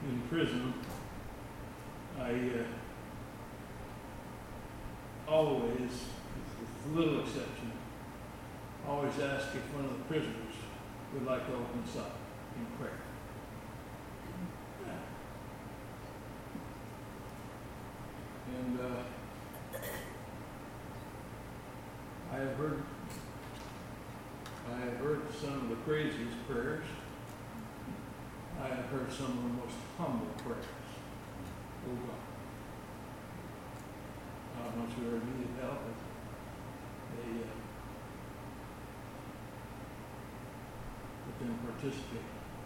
in prison, I always, with little exception, always ask if one of the prisoners would like to open us up in prayer. And I have heard some of the craziest prayers. I have heard some of the most humble prayers. Oh God. I don't know if you ever needed help, but then participate.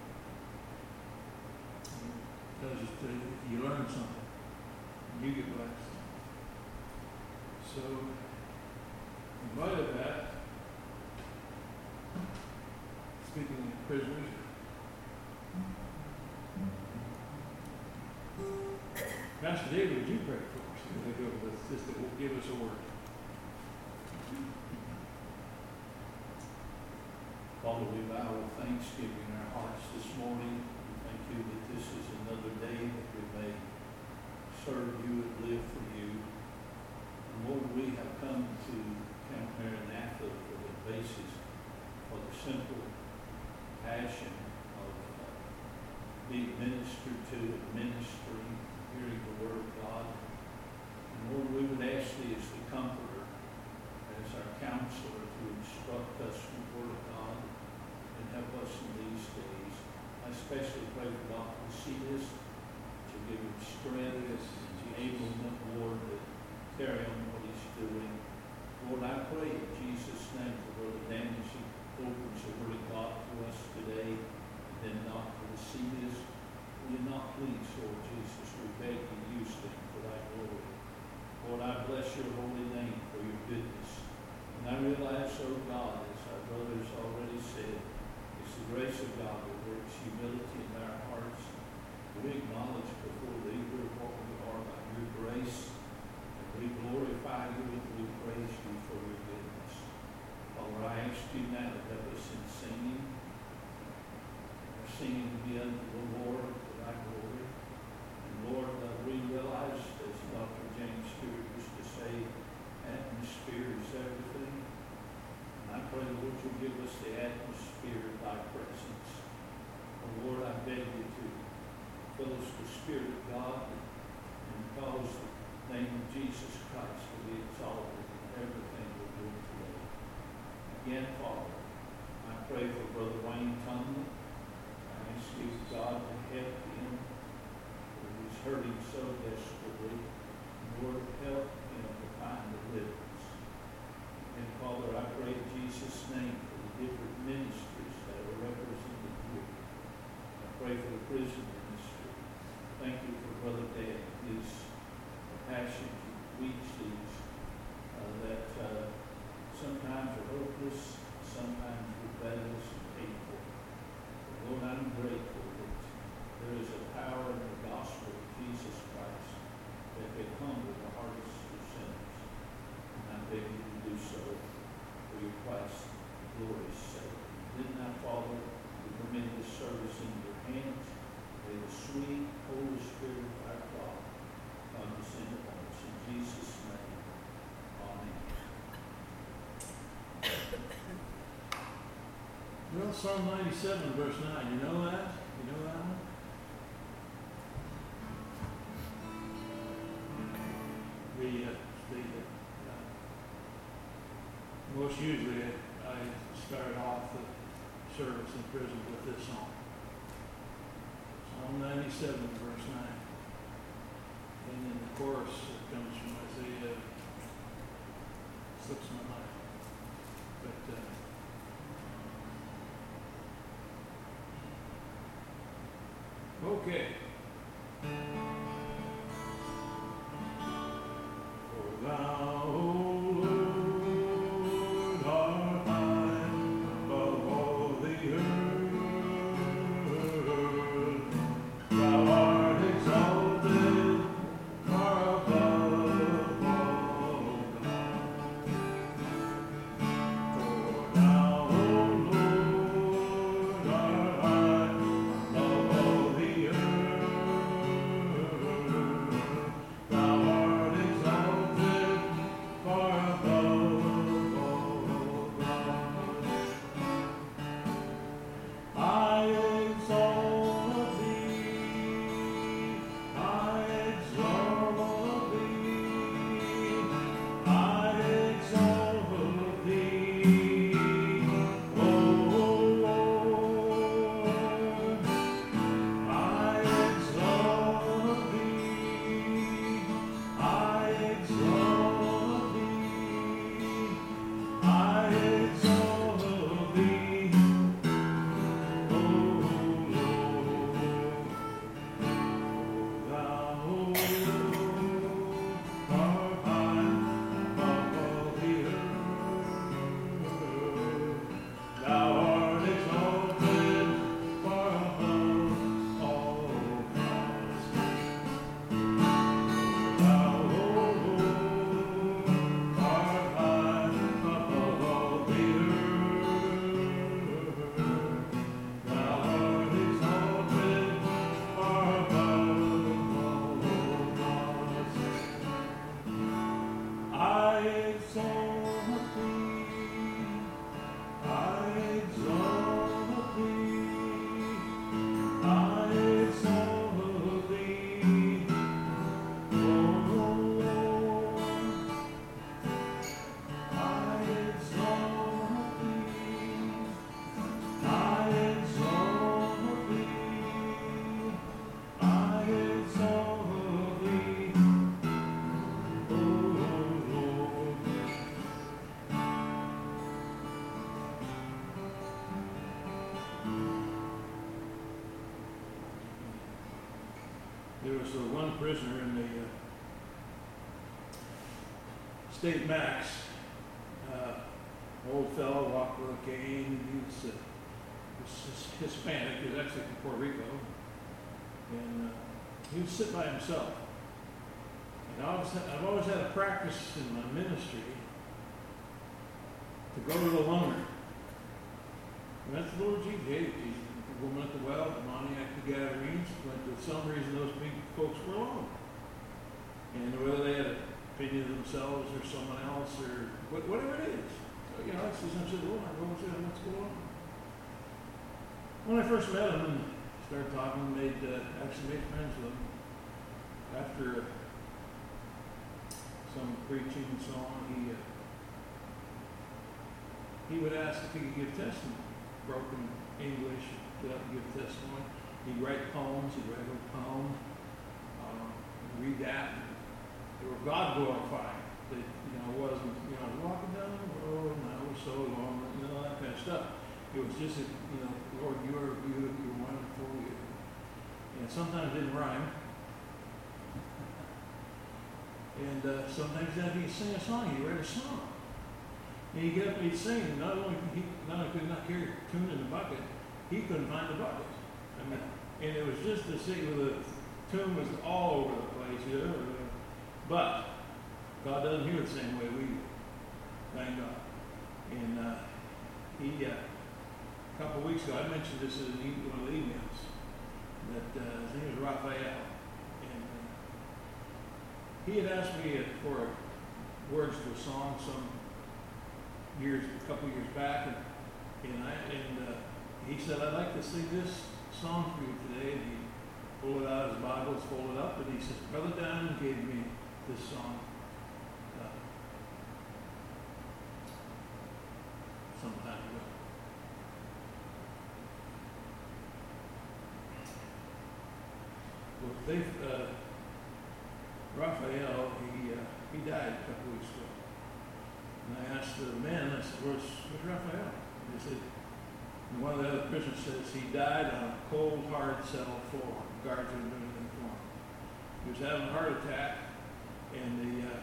Because if you learn something, you get blessed. So, in light of that, speaking of prisoners, Pastor David, would you pray for us? They go with this, that will give us a word. Father, we bow with thanksgiving in our hearts this morning. We thank you that this is another day that we may serve you and live for you. And Lord, we have come to Camp Maranatha for the basis, for the simple passion of being ministered to and ministering, hearing the word of God. And Lord, we would ask thee as the comforter, as our counselor, to instruct us from the word of God and help us in these days. I especially pray for Dr. Cetus to give him strength, to enable him, Lord, to carry on what he's doing. Lord, I pray in Jesus' name for Brother Dan as he opens the word of God to us today, and then Dr. Cetus. Will you not please, Lord Jesus, we beg you use them for thy glory. Lord, I bless your holy name for your goodness. And I realize, oh God, as our brothers already said, it's the grace of God that works humility in our hearts. We acknowledge before thee what we are by your grace, and we glorify you and we praise you for your goodness. Father, I ask you now to help us in singing. Our singing to be unto the Lord for thy glory. And Lord, we realize, as Dr. James Stewart used to say, atmosphere is everything. And I pray, Lord, you'll give us the atmosphere of thy presence. Oh, Lord, I beg you to fill us with the Spirit of God and cause the name of Jesus Christ to be exalted in everything we're doing today. Again, Father, I pray for Brother Wayne Tunley. I ask you, God, to help him, for he's hurting so desperately. Lord, help him to find deliverance. And Father, I pray in Jesus' name for the different ministries that are represented here. I pray for the prison ministry. Thank you for Brother Dan, his passion to reach these that sometimes are hopeless, sometimes rebellious and hateful. But Lord, I'm grateful that there is a power in the gospel of Jesus Christ that can humble the hearts of sinners. And I beg you to do so for your Christ's glory's sake. Then now, Father, we commit this service into your hands. May the sweet Holy Spirit of our God come descend upon us. In Jesus' name, amen. Well, Psalm 97, verse 9, you know that? You know that one? Most usually I start off the service in prison with this song. Psalm 97, verse 9. And then the chorus that comes from Isaiah slips my mind. But, okay. For thou, O Lord, art high above all the earth. Thou art exalted far above all gods. For thou, O Lord, art high above all the earth. there was one prisoner in the state max, old fellow, walked with a cane. He was Hispanic. He was actually from Puerto Rico, and he would sit by himself. And I've always had a practice in my ministry to go to the loner. And that's the Lord Jesus. The woman at the well, the Moniac, the Gadarenes, but for some reason those big folks were alone. And whether they had an opinion of themselves or someone else or whatever it is. So, that's essentially the Lord. What's going on? When I first met him and started talking, actually made friends with him. After some preaching and so on, he would ask if he could give testimony. Broken English, get up and give testimony. He'd write poems. He'd write a poem. Read that. They were God glorifying. That wasn't walking down the road and I was so long, that kind of stuff. It was just Lord, you are beautiful, you're wonderful. And sometimes it didn't rhyme. And sometimes he'd sing a song. He'd write a song. And he'd get up and he'd sing. Not only could he not carry a tune in the bucket, he couldn't find the bucket. And it was just the sing with the tune was all over the place. But God doesn't hear the same way we do. Thank God. And a couple of weeks ago, I mentioned this in one of the emails, that his name was Raphael. And he had asked me for words to a song a couple years back, and he said, I'd like to sing this song for you today. And he pulled it out of his Bible, it's folded up, and he said, Brother Diamond gave me this song some time ago. Well, Raphael, he died a couple weeks ago. And I asked the men, I said, where's Raphael? And they said, and one of the other prisoners says he died on a cold, hard cell floor. The guards were doing anything for him. He was having a heart attack, and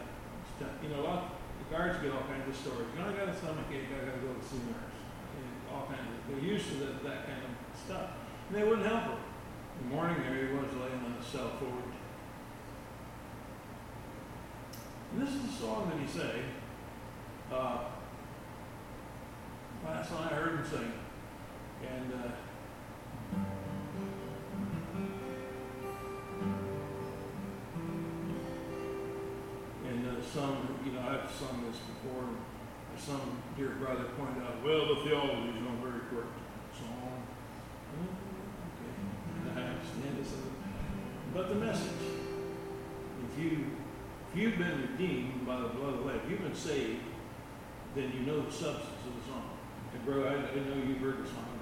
the guards get all kinds of stories. I got a stomach ache, I got to go to see a nurse. And all kinds of, they're used to that kind of stuff. And they wouldn't help him. In the morning there he was laying on the cell floor. And this is a song that he sang. Last night I heard him sing. And I've sung this before. Some dear brother pointed out, well, the theology is not very correct song. Okay, I understand this. But the message, if you've been redeemed by the blood of the Lamb, if you've been saved, then you know the substance of the song. And bro, I know you've heard the song.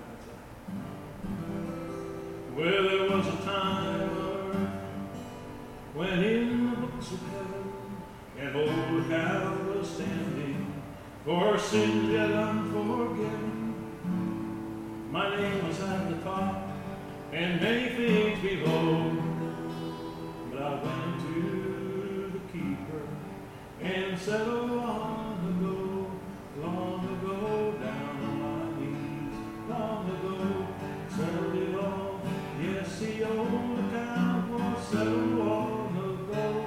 Well, there was a time, Lord, when in the books of heaven an old cow was standing for sins yet unforgiven. My name was at the top and many things below, but I went to the keeper and said, oh, long ago, down on my knees, long ago, settled it all. Yes, the old account was settled long ago,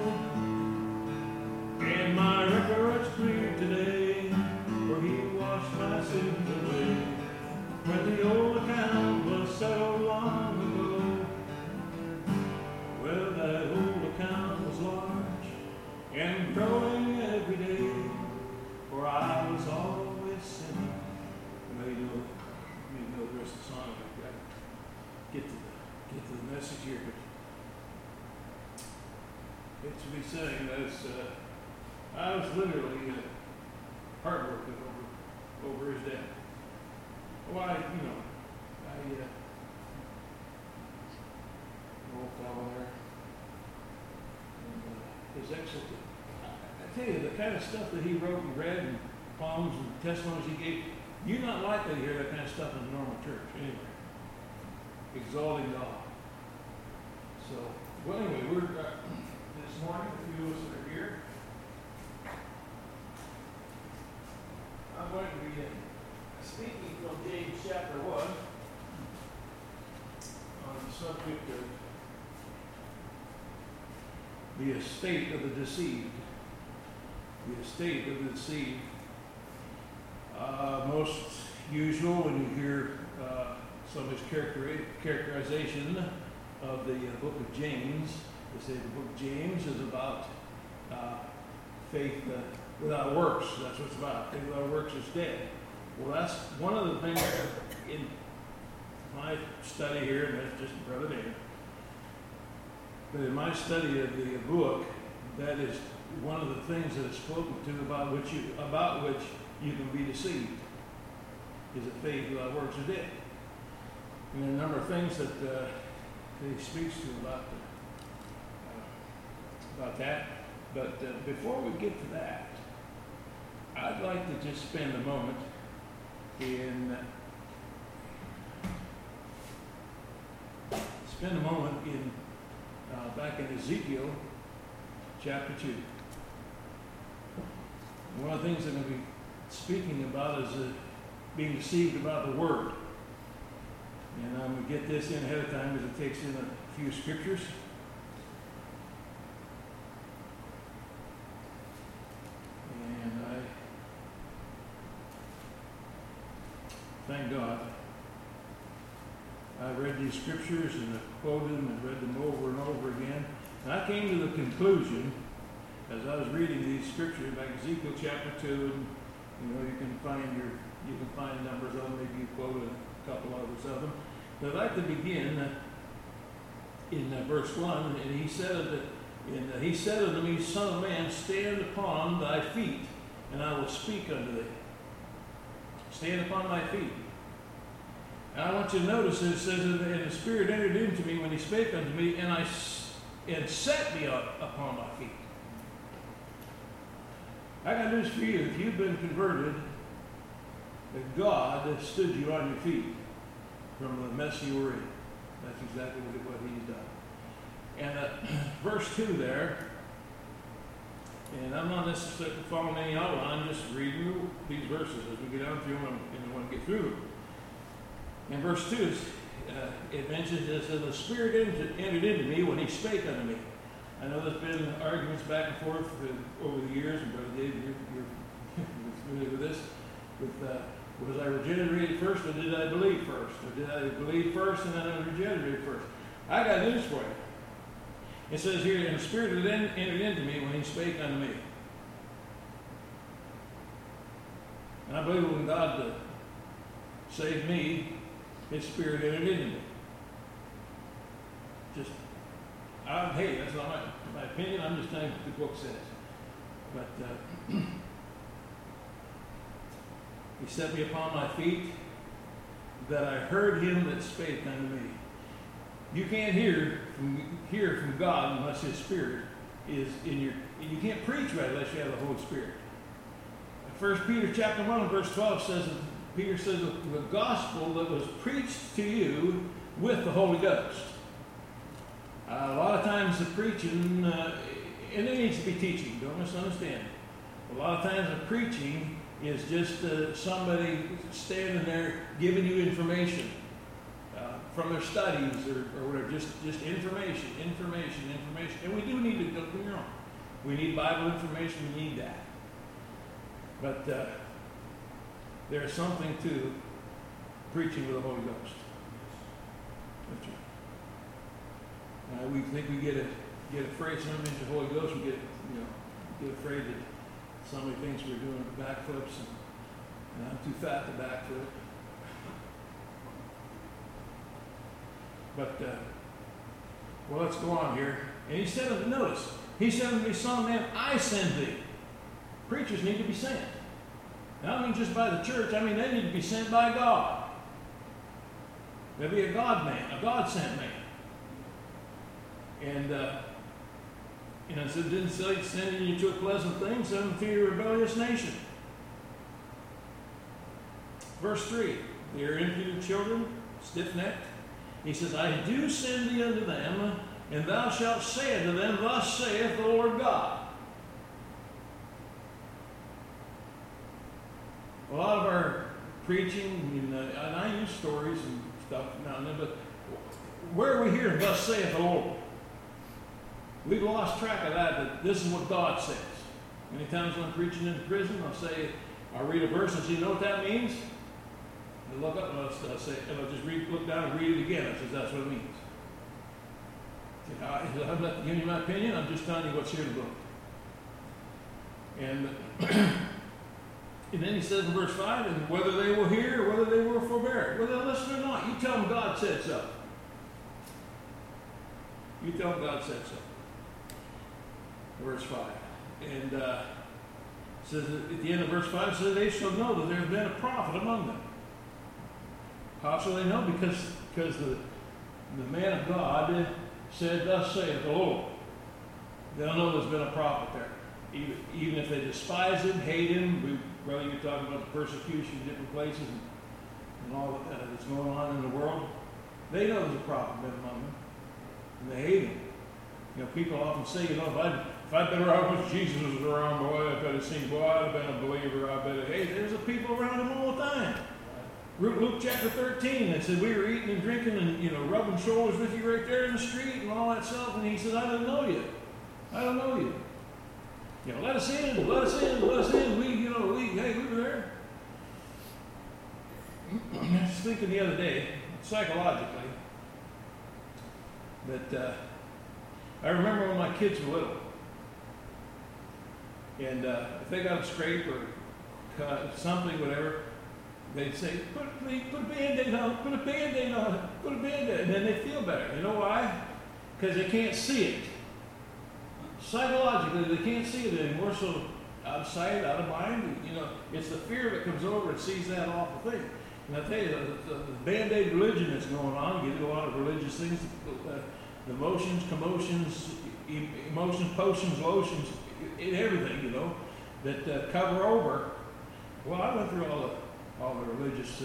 and my record's clear today, for he washed my sins away. When the old account was settled long ago, well, that old account was large and growing every day, for I was always sinning. Well, you know the rest of the song. I've got to get to the message here, but it should be saying that I was literally heartbroken over his death. Well, old fellow there, and his excellent. I tell you, the kind of stuff that he wrote and read, and poems and testimonies he gave, you're not likely to hear that kind of stuff in a normal church anyway. Exalting God. So Well, anyway, we're this morning, a few of us that are here. I'm going to be speaking from James chapter 1 on the subject of the estate of the deceived. The estate of the deceived. Most usual when you hear somebody's characterization of the book of James, they say the book of James is about faith without works. That's what it's about. Faith without works is dead. Well, that's one of the things in my study here, and that's just Brother Dan. But in my study of the book, that is one of the things that is spoken to about which you can be deceived, is that faith without works is dead. And there are a number of things that he speaks to about that. But before we get to that, I'd like to just spend a moment in back in Ezekiel chapter 2. One of the things I'm going to be speaking about is being deceived about the Word. And I'm going to get this in ahead of time because it takes in a few scriptures. And I thank God. I read these scriptures and I quoted them and read them over and over again. And I came to the conclusion, as I was reading these scriptures, like Ezekiel chapter 2, and you can find numbers of them, maybe you quoted a couple others of them. But I'd like to begin in verse 1, and he said unto me, Son of man, stand upon thy feet, and I will speak unto thee. Stand upon thy feet. And I want you to notice that it says, and the Spirit entered into me when he spake unto me, and set me up upon my feet. I got news for you. If you've been converted, that God stood you on your feet from the mess you were in. That's exactly what he's done. And verse 2 there, and I'm not necessarily following any outline, I'm just reading these verses as we get down through them, and I want to get through them. In verse 2, it mentions this, and the Spirit entered into me when he spake unto me. I know there's been arguments back and forth over the years, and Brother Dave, you're familiar with this, was I regenerated first, or did I believe first? Or did I believe first and then I regenerated first? I got news for you. It says here, and the Spirit entered into me when he spake unto me. And I believe when God saved me, his Spirit entered into me. Hey, that's not my opinion. I'm just telling you what the book says. But he set me upon my feet, that I heard him that spake unto me. You can't hear from God unless his Spirit is in your. You can't preach right unless you have the Holy Spirit. 1 Peter chapter 1 verse 12 says, Peter says, the gospel that was preached to you with the Holy Ghost. A lot of times the preaching, and there needs to be teaching, don't misunderstand. A lot of times the preaching is just somebody standing there giving you information from their studies or whatever, just information. And we do need to, don't get me wrong, we need Bible information, we need that. But there's something to preaching with the Holy Ghost. That's right. We think we get afraid sometimes of the Holy Ghost. We get afraid that somebody thinks we're doing backflips, and I'm too fat to backflip. But well, let's go on here. And he said, notice, he said unto me, Son of man, I send thee. Preachers need to be sent. And I don't mean just by the church. I mean they need to be sent by God. They'll be a God man, a God sent man. And it didn't say sending you to a pleasant thing, send them to your rebellious nation. Verse 3, they are impudent children, stiff-necked. He says, I do send thee unto them, and thou shalt say unto them, Thus saith the Lord God. A lot of our preaching, and I use stories and stuff now and then, but where are we hearing, Thus saith the Lord? We've lost track of that this is what God says. Many times when I'm preaching in prison, I'll read a verse and say, you know what that means? I look up and I'll say, and I'll just look down and read it again. I says, that's what it means. I'm not giving you my opinion, I'm just telling you what's here in the book. And then he says in verse 5, and whether they will hear or whether they will forbear, whether they listen or not, you tell them God said so. You tell them God said so. Verse 5. And says at the end of verse 5, says, they shall know that there has been a prophet among them. How shall they know? Because the man of God said, Thus saith the Lord. They'll know there's been a prophet there. Even if they despise him, hate him, whether you're talking about the persecution in different places and all that's going on in the world, they know there's a prophet been among them. And they hate him. People often say, if I'd been around when Jesus was around, boy, I bet have seen, boy, I'd have been a believer, I bet. Hey, there's a people around him all the time. Luke chapter 13, it said we were eating and drinking and, rubbing shoulders with you right there in the street and all that stuff. And he said, I don't know you. I don't know you. Let us in, let us in, let us in. Hey, we were there. I was thinking the other day, psychologically, that I remember when my kids were little. And if they got a scrape or cut something, whatever, they'd say, put a Band-Aid on it, put a Band-Aid on it, put a Band-Aid. And then they feel better. You know why? Because they can't see it. Psychologically, they can't see it anymore, so out of sight, out of mind, it's the fear that comes over and sees that awful thing. And I tell you, the Band-Aid religion that's going on, you get a lot of religious things, the motions, commotions, emotions, potions, lotions, everything, that cover over. Well, I went through all the religious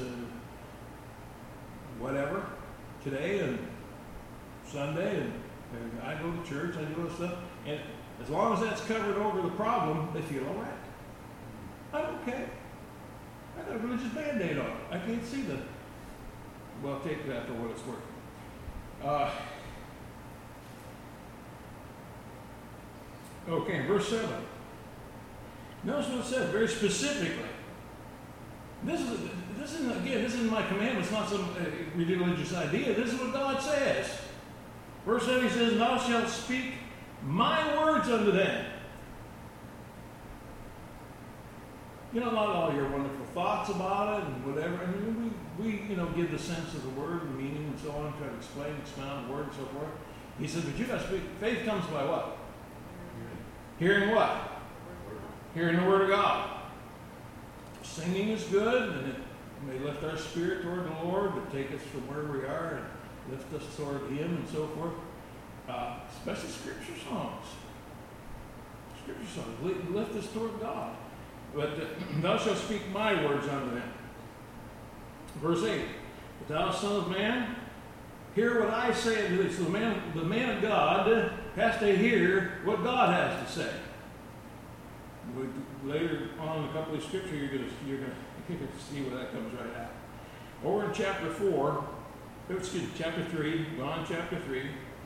whatever today and Sunday, and I go to church, I do all this stuff, and as long as that's covered over the problem, they feel all right. I'm okay. I got a religious Band-Aid on it. I can't see well, take that for what it's worth. Okay, verse 7. Notice what it says very specifically. This isn't my commandment. It's not some religious idea. This is what God says. Verse 7, he says, Thou shalt speak my words unto them. Not all your wonderful thoughts about it and whatever. I mean, we give the sense of the word, the meaning, and so on, try to expound the word and so forth. He says, but you got to speak. Faith comes by what? Hearing what? Hearing the word of God. Singing is good, and it may lift our spirit toward the Lord, to take us from where we are and lift us toward Him and so forth. Especially scripture songs. Scripture songs lift us toward God. But thou shalt speak my words unto them. Verse 8. But thou, son of man, hear what I say unto thee. So the man of God has to hear what God has to say. Later on in a couple of scripture, you're going to see where that comes right out. Over in chapter 3, John chapter 3.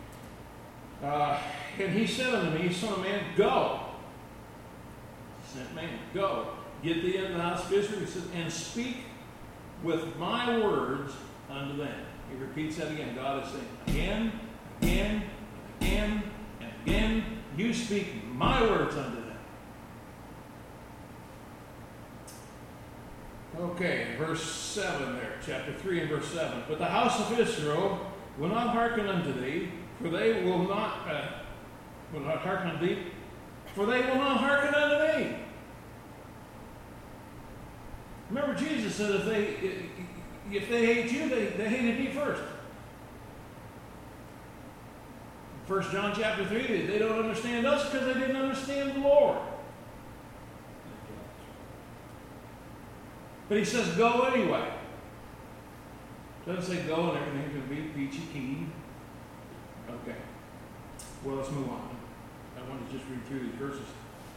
And he said unto me, Son of man, go. Sent man, go. Get thee into the house of Israel, he says, and speak with my words unto them. He repeats that again. God is saying, again, again, again, and again, you speak my words unto them. Okay, verse 7 there, chapter 3 and verse 7. But the house of Israel will not hearken unto thee, for they will not hearken unto thee, for they will not hearken unto me. Remember, Jesus said if they hate you, they hated me first. 1 John chapter 3, they don't understand us because they didn't understand the Lord. But he says, go anyway. Doesn't say go and everything's going to be peachy keen. Okay. Well, let's move on. I want to just read through these verses.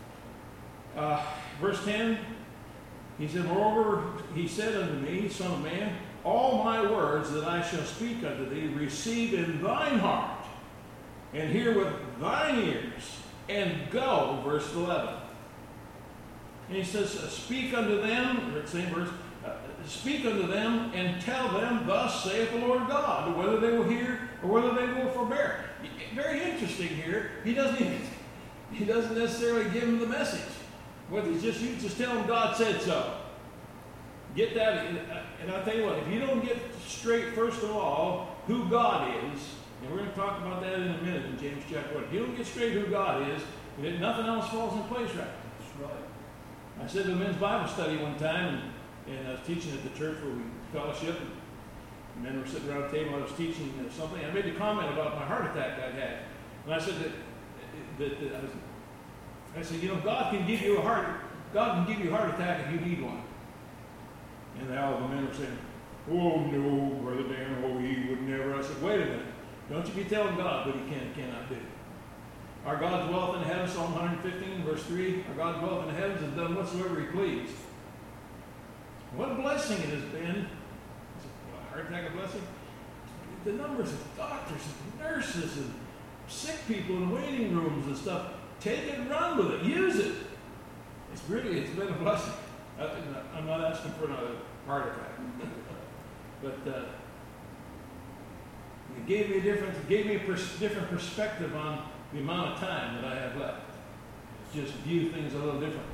Verse 10, he said, moreover, he said unto me, Son of man, all my words that I shall speak unto thee, receive in thine heart, and hear with thine ears, and go, verse 11. And he says, speak unto them, same verse, speak unto them and tell them, thus saith the Lord God, whether they will hear or whether they will forbear. Very interesting here. He doesn't necessarily give them the message. What you just tell them God said so. Get that, and I'll tell you what, if you don't get straight, first of all, who God is, and we're going to talk about that in a minute in James chapter 1. If you don't get straight who God is, then nothing else falls in place right. That's right. I said to the men's Bible study one time, and I was teaching at the church where we fellowship, and men were sitting around the table, I was teaching something, I made a comment about my heart attack I'd had. And I said I said, you know, God can give you a heart attack if you need one. And all the men were saying, oh no, Brother Dan, oh he would never. I said, wait a minute, don't you be telling God what he can and cannot do. Our God dwelleth in heaven, Psalm 115, verse 3, our God dwelleth in the heavens and done whatsoever he pleased. What a blessing it has been. Is a heart attack a blessing? The numbers of doctors and nurses and sick people in waiting rooms and stuff. Take it and run with it. Use it. It's been a blessing. I'm not asking for another heart attack. But it gave me a different perspective on the amount of time that I have left. Just view things a little differently.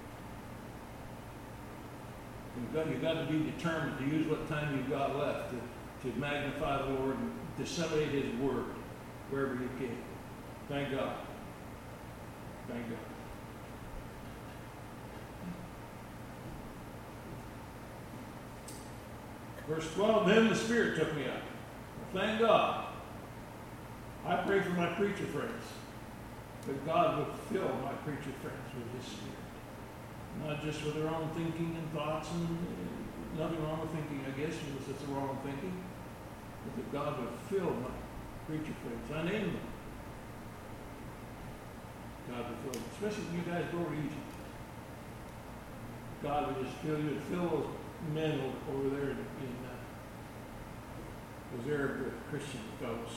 You've got to be determined to use what time you've got left to magnify the Lord and disseminate his word wherever you can. Thank God. Thank God. Verse 12, then the Spirit took me up. Thank God. I pray for my preacher friends, that God would fill my preacher friends with his Spirit. Not just with their own thinking and thoughts, and nothing wrong with thinking, I guess, unless it's the wrong thinking. But that God would fill my preacher friends. I name them. God would fill them. Especially when you guys go to Egypt. God would just fill you and fill those men over there in those Arab Christian fellows.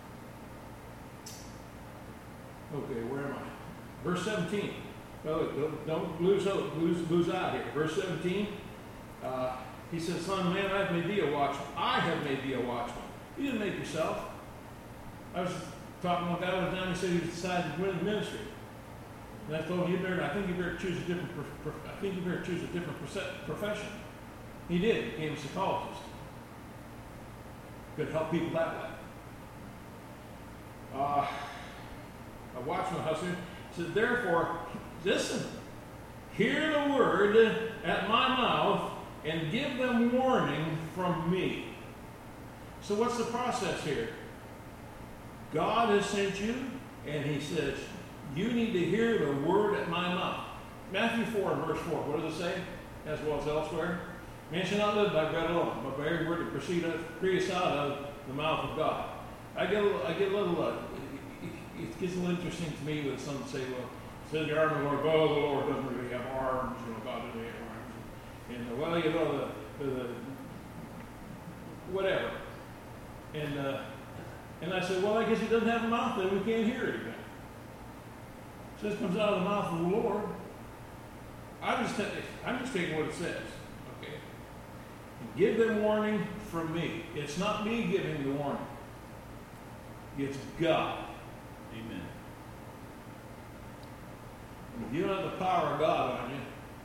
Okay, where am I? Verse 17. Oh, don't lose out here. Verse 17, he says, Son of man, I have made thee a watchman. I have made thee a watchman. You didn't make yourself. I was talking to a guy one time, he said he decided to go into ministry. And I told him, I think you better choose a different profession. He did. He became a psychologist. Could help people that way. A watchman husband said, therefore, listen, hear the word at my mouth and give them warning from me. So what's the process here? God has sent you, and he says, you need to hear the word at my mouth. Matthew 4 and verse 4, what does it say? As well as elsewhere. Man shall not live by bread alone, but by every word that proceeds out of the mouth of God. I get a little, it gets a little interesting to me when some say, well, says the arm of the Lord, well, the Lord doesn't really have arms, God doesn't have arms. And, well, the whatever. And I said, well, I guess he doesn't have a mouth, then we can't hear it again. It says it comes out of the mouth of the Lord. I'm just taking what it says. Okay. Give them warning from me. It's not me giving the warning. It's God. Amen. And if you don't have the power of God on you,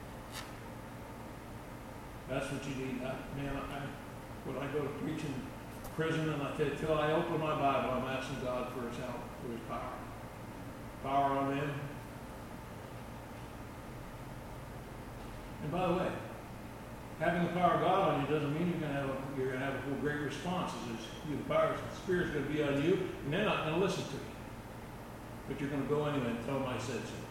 that's what you need. When I go to preach in prison, and I tell you, till I open my Bible, I'm asking God for his help, for his power. Power on them. And by the way, having the power of God on you doesn't mean you're going to have a great response. The power of the Spirit's going to be on you, and they're not going to listen to you. But you're going to go anyway and tell them I said so.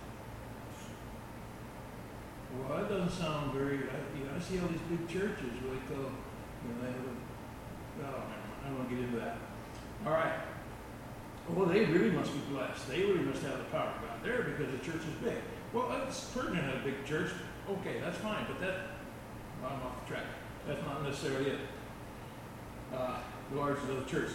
Well, that doesn't sound very. I see all these big churches where they go, they have I don't want to get into that. All right. well, they really must be blessed. They really must have the power of God there because the church is big. Well, it's pertinent at a big church. Okay, that's fine, but I'm off the track. That's not necessarily it. The largest of the church.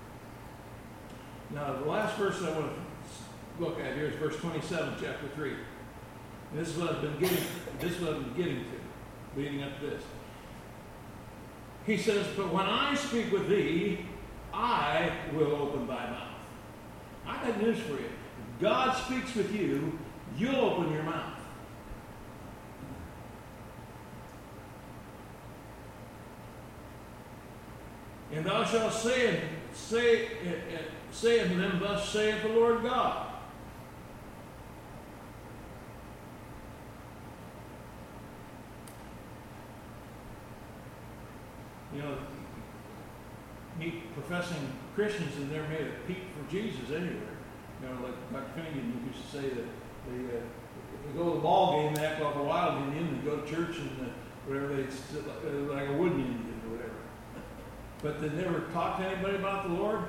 Now, the last verse I want to look at here is verse 27, chapter 3. And this is what I've been getting to, leading up to this. He says, but when I speak with thee, I will open thy mouth. I got news for you. If God speaks with you, you'll open your mouth. And thou shalt say unto them, thus saith the Lord God. You know, meet professing Christians and they're made a peep for Jesus anywhere. You know, like Dr. Finnegan used to say that if they go to the ball game, they act like a wild Indian, and go to church and whatever, they sit like a wooden Indian or whatever. But they never talk to anybody about the Lord.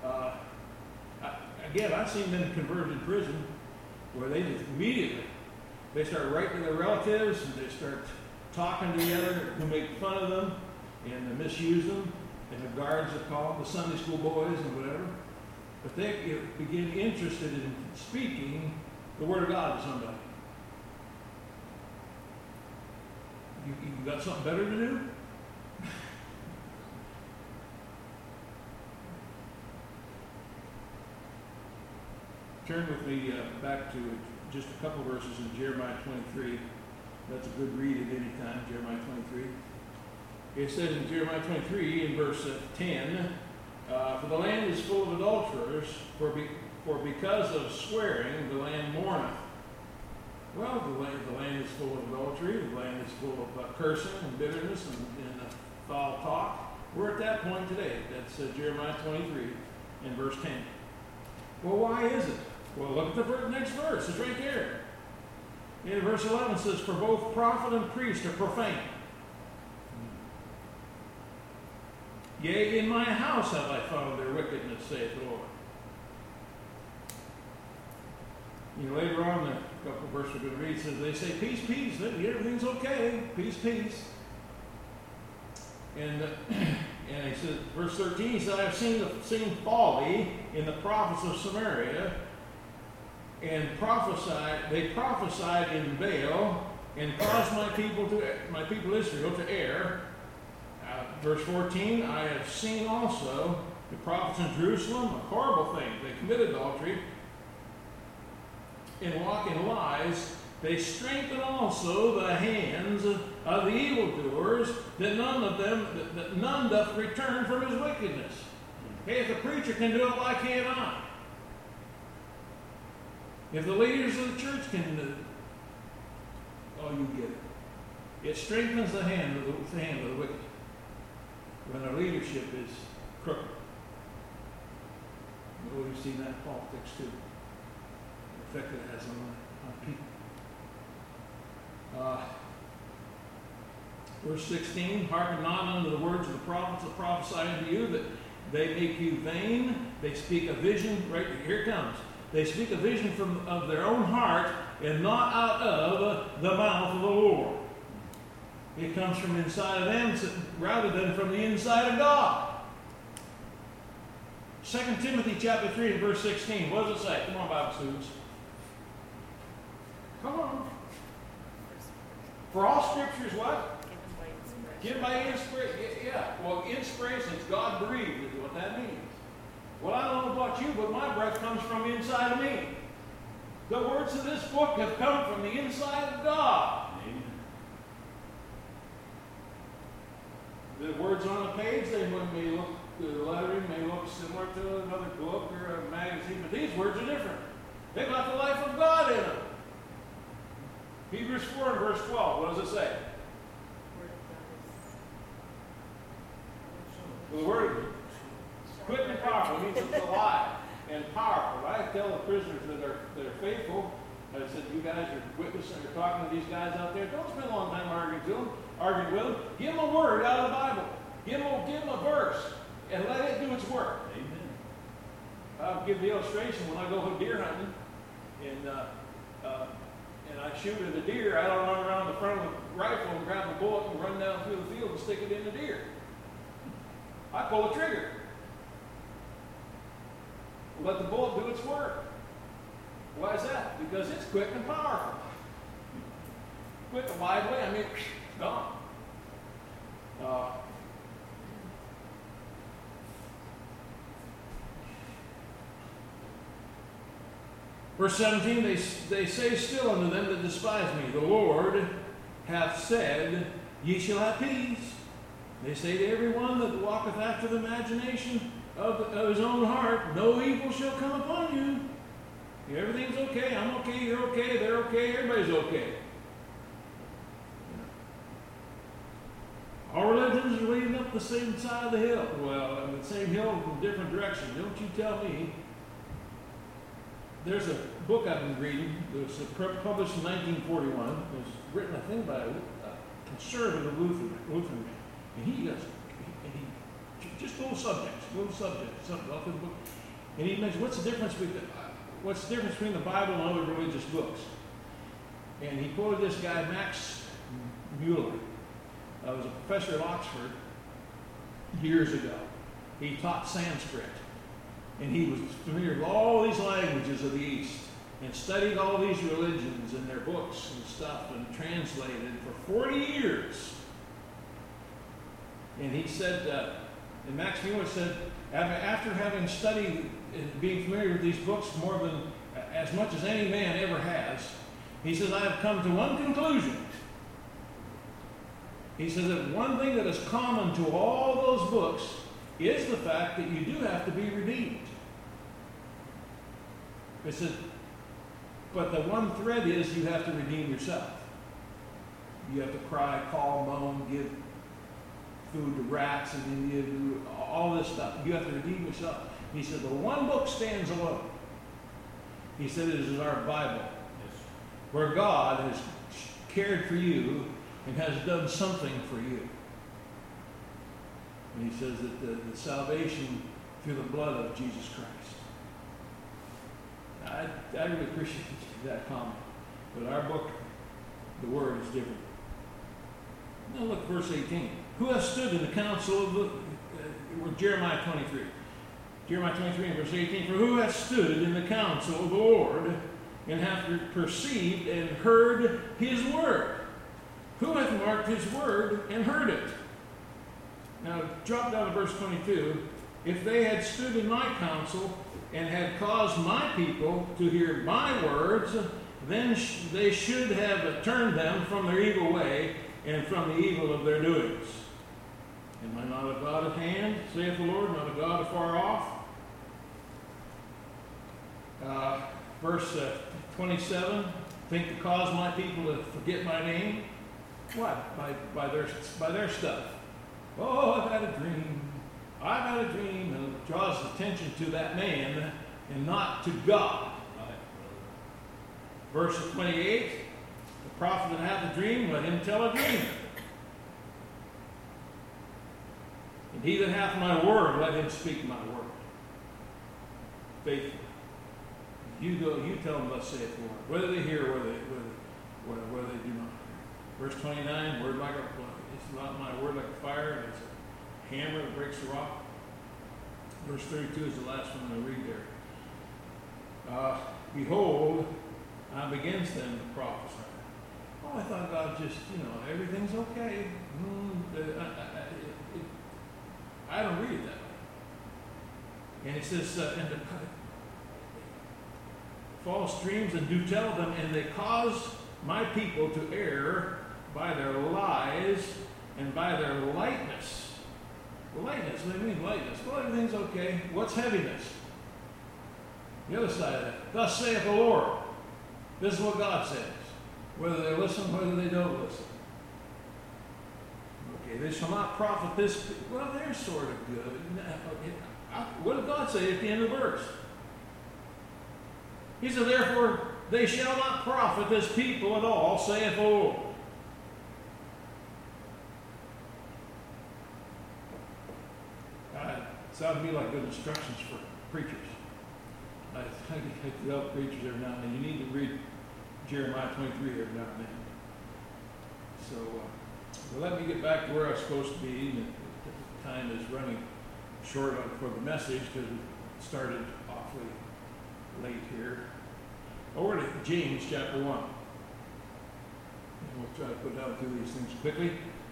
Again, I've seen them converted in prison where they just immediately, they start writing to their relatives and they start talking to the other who make fun of them and misuse them. And the guards are called, the Sunday school boys and whatever. But they begin interested in speaking the Word of God to somebody. You got something better to do? Turn with me back to just a couple verses in Jeremiah 23. That's a good read at any time, Jeremiah 23. It says in Jeremiah 23 in verse 10, for the land is full of adulterers, for because of swearing the land mourneth. Well, the land is full of adultery, the land is full of cursing and bitterness and foul talk. We're at that point today. That's Jeremiah 23 in verse 10. Well, why is it? Well, look at the next verse. It's right there. In verse 11 it says, for both prophet and priest are profane. Yea, in my house have I found their wickedness, saith the Lord. You know, later on, the couple of verses we're going to read, says they say, peace, peace, everything's okay, peace, peace. And he says, verse 13, he said, I have seen folly in the prophets of Samaria, and they prophesied in Baal, and caused my people Israel to err. Verse 14, I have seen also the prophets in Jerusalem, a horrible thing. They committed adultery and walk in lies. They strengthen also the hands of the evildoers, that none doth return from his wickedness. Hey, if the preacher can do it, why can't I? If the leaders of the church can do it, oh, you get it. It strengthens the hand of the wicked when our leadership is crooked. We've seen that in politics too. The effect it has on people. Verse 16, hearken not unto the words of the prophets that prophesy unto you, that they make you vain. They speak a vision, right here it comes. They speak a vision of their own heart, and not out of the mouth of the Lord. It comes from inside of them rather than from the inside of God. 2 Timothy chapter 3 and verse 16. What does it say? Come on, Bible students. Come on. For all scriptures what? Given by inspiration. Yeah. Well, inspiration is God breathed is what that means. Well, I don't know about you, but my breath comes from inside of me. The words of this book have come from the inside of God. The words on the page, the lettering may look similar to another book or a magazine, but these words are different. They've got the life of God in them. Hebrews 4 and verse 12, what does it say? The word quick and powerful means it's alive and powerful. I tell the prisoners that are faithful, I said, you guys are witnessing, you're talking to these guys out there, don't spend a long time arguing with them. Give them a word out of the Bible. Give them a verse and let it do its work. Amen. I'll give the illustration when I go deer hunting, and I shoot at a deer. I don't run around the front of the rifle and grab a bullet and run down through the field and stick it in the deer. I pull the trigger. Let the bullet do its work. Why is that? Because it's quick and powerful. Quick and lively, I mean, gone. Verse 17, they say still unto them that despise me, the Lord hath said, ye shall have peace. They say to every one that walketh after the imagination of his own heart, no evil shall come upon you. Everything's okay, I'm okay, you're okay, they're okay, everybody's okay. All religions are leading up the same side of the hill. Well, the same hill from different directions. Don't you tell me. There's a book I've been reading that was published in 1941. It was written, I think, by a conservative Lutheran man. And he just little subjects, something off in the book. And he mentioned, what's the difference between the Bible and other religious books? And he quoted this guy, Max Mueller. Was a professor at Oxford years ago. He taught Sanskrit. And he was familiar with all these languages of the East and studied all these religions and their books and stuff and translated for 40 years. And he said, and Max Mueller said, after having studied and being familiar with these books more than as much as any man ever has, he says, I have come to one conclusion. He says that one thing that is common to all those books is the fact that you do have to be redeemed. He said, but the one thread is you have to redeem yourself. You have to cry, call, moan, give food to rats, and you do all this stuff. You have to redeem yourself. He said, the one book stands alone. He said, it is our Bible, where God has cared for you and has done something for you. And he says that the salvation through the blood of Jesus Christ. I really appreciate that comment. But our book, the Word, is different. Now look, verse 18. Who has stood in the council of the... Jeremiah 23. Jeremiah 23 and verse 18. For who hath stood in the council of the Lord and hath perceived and heard his word? Who hath marked his word and heard it? Now, drop down to verse 22. If they had stood in my counsel and had caused my people to hear my words, then they should have turned them from their evil way and from the evil of their doings. Am I not a God at hand, saith the Lord, not a God afar off? Verse 27. Think to cause my people to forget my name? What? By their stuff. Oh, I've had a dream. I've had a dream. And it draws attention to that man and not to God. Verse 28. The prophet that hath a dream, let him tell a dream. And he that hath my word, let him speak my word. Faithful. You go, you tell them, thus saith the Lord. Whether they hear, whether they do not. Verse 29, word like it's not my word like a fire, and it's a hammer that breaks the rock. Verse 32 is the last one I read there. Behold, I'm against them to prophesy. Oh, I thought God just, everything's okay. I don't read it that way. And it says, and the false dreams, and do tell them, and they cause my people to err by their lies and by their lightness. Lightness, what do you mean lightness? Well, everything's okay. What's heaviness? The other side of that. Thus saith the Lord. This is what God says. Whether they listen, whether they don't listen. Okay, they shall not profit this. Well, they're sort of good. What did God say at the end of the verse? He said, therefore, they shall not profit this people at all, saith the Lord. Sounds to me like good instructions for preachers. I tell preachers every now and then, you need to read Jeremiah 23 every now and then. So, well, let me get back to where I was supposed to be. The time is running short for the message because we started awfully late here. Over to James chapter 1. And we'll try to put down through these things quickly.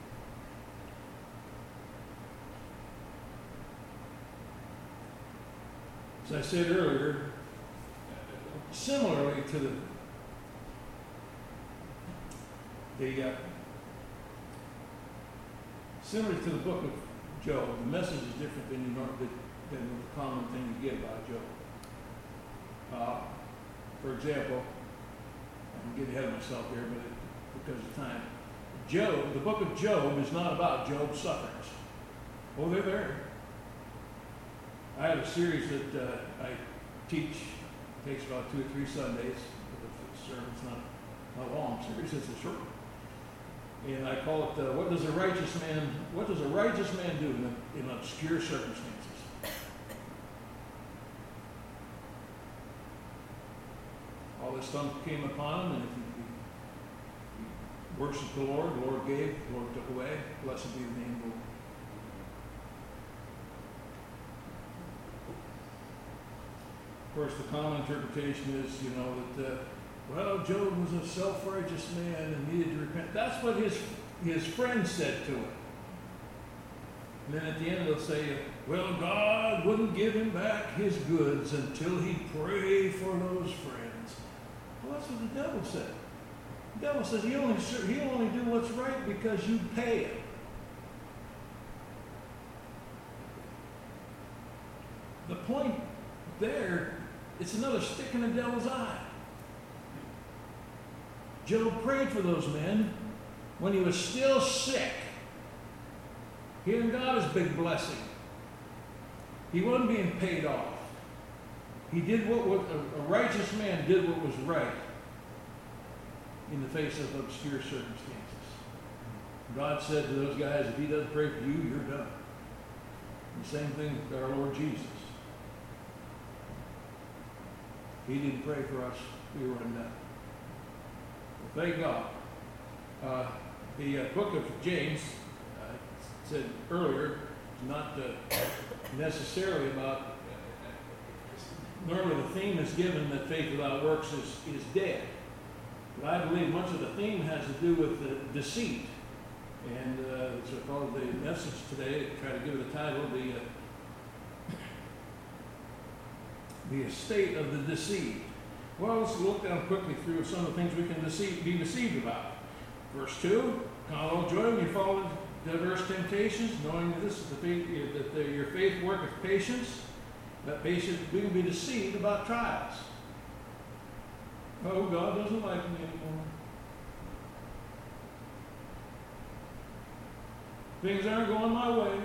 As I said earlier, similarly to the book of Job, the message is different than the common thing you get about Job. For example, I'm getting ahead of myself here, but because of time, Job, the book of Job is not about Job's sufferings. Oh, they're there. I have a series that I teach. It takes about 2 or 3 Sundays. The sermon's not a long series; it's a short one. And I call it "What does a righteous man do in obscure circumstances?" All this stuff came upon him, and if he worshiped the Lord gave, the Lord took away. Blessed be the name of the Lord. Of course, the common interpretation is, that, Job was a self-righteous man and needed to repent. That's what his friends said to him. And then at the end they'll say, God wouldn't give him back his goods until he prayed for those friends. Well, that's what the devil said. The devil says he'll only do what's right because you pay him. The point there, it's another stick in the devil's eye. Job prayed for those men when he was still sick. He hadn't got his big blessing. He wasn't being paid off. He did what a righteous man did what was right in the face of obscure circumstances. God said to those guys, if he doesn't pray for you, you're done. And the same thing with our Lord Jesus. He didn't pray for us, we were undone. Well, thank God. The book of James, I said earlier, is not necessarily about, normally the theme is given that faith without works is dead. But I believe much of the theme has to do with deceit. And so called the message today, try to give it a title, the estate of the deceived. Well, let's look down quickly through some of the things we can be deceived about. Verse 2, count all joy when you fall into diverse temptations, knowing that this is your faith worketh patience. That patience, we can be deceived about trials. Oh, God doesn't like me anymore. Things aren't going my way.